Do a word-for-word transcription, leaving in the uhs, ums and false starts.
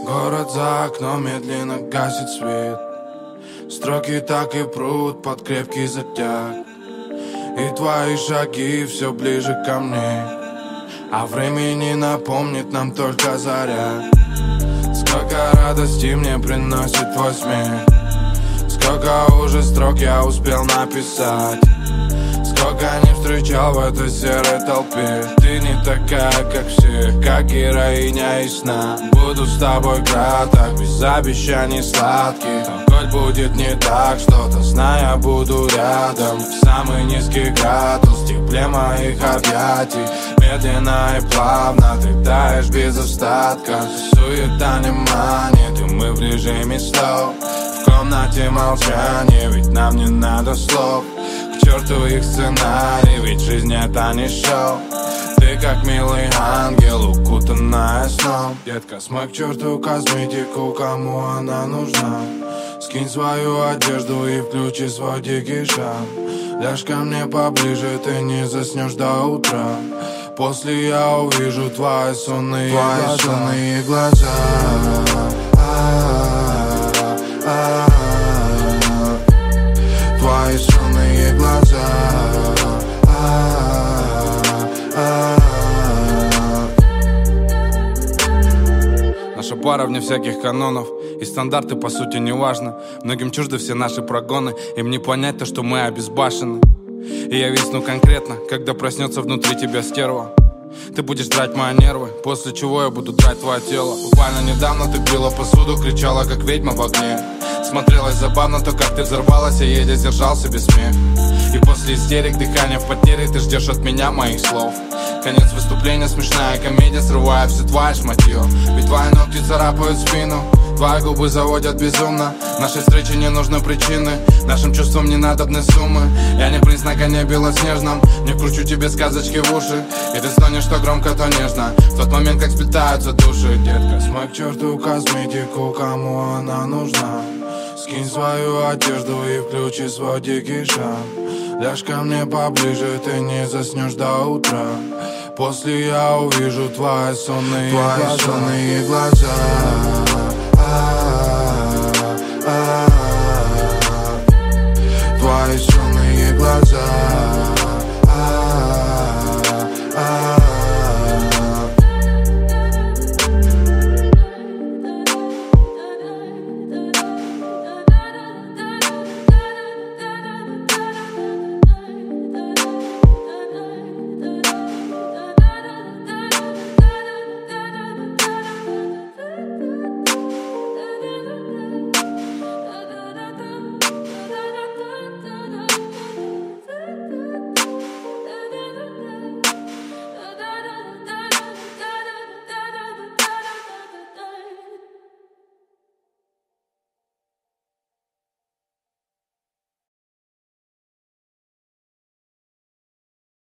Город за окном медленно гасит свет. Строки так и прут под крепкий затяг. И твои шаги все ближе ко мне, а времени напомнит нам только заря. Сколько радости мне приносит твой смех, сколько уже строк я успел написать, сколько не встречал в этой серой толпе. Ты не такая, как все, как героиня из сна. Буду с тобой краток, без обещаний сладких. Но хоть будет не так что-то, знай, я буду рядом. В самый низкий градус, в тепле моих объятий. Медленно и плавно ты таешь без остатка. Суета не манит, и мы в режиме слов. В комнате молчание, ведь нам не надо слов. К черту их сценарий, ведь жизнь это не шоу. Ты как милый ангел, укутанная сном. Детка, смой к черту косметику, кому она нужна. Скинь свою одежду и включи свой дикий шаг. Ляжь ко мне поближе, ты не заснешь до утра. После я увижу твои сонные твои глаза, сонные глаза. Твои сонные глаза. Наша пара вне всяких канонов, и стандарты по сути не важно. Многим чужды все наши прогоны, им не понять то, что мы обезбашены. И я висну конкретно, когда проснется внутри тебя стерва. Ты будешь драть мои нервы, после чего я буду драть твое тело. Буквально недавно ты била посуду, кричала как ведьма в огне. Смотрелось забавно то, как ты взорвалась, я еле сдержал себе смех. И после истерик, дыхания в потере, ты ждешь от меня моих слов. Конец выступления, смешная комедия, срывая все твое шматье. Ведь твои ногти царапают спину, твои губы заводят безумно. Нашей встрече не нужны причины, нашим чувствам не надобны суммы. Я не принц на коне белоснежном, не кручу тебе сказочки в уши. И ты стонешь то громко, то нежно, в тот момент, как сплетаются души. Детка, смой к черту косметику, кому она нужна. Скинь свою одежду и включи свой дикий шаг. Ляжь ко мне поближе, ты не заснешь до утра. После я увижу твои сонные твои глаза, сонные глаза. Твои сонные глаза.